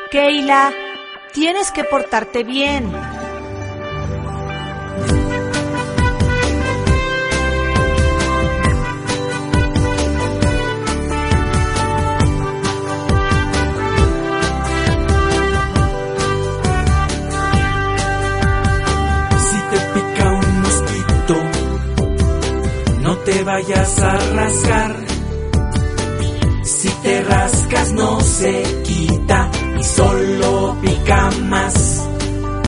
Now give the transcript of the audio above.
Keila, tienes que portarte bien. Si te pica un mosquito, no te vayas a rascar. Si te rascas no se quita y solo pica más.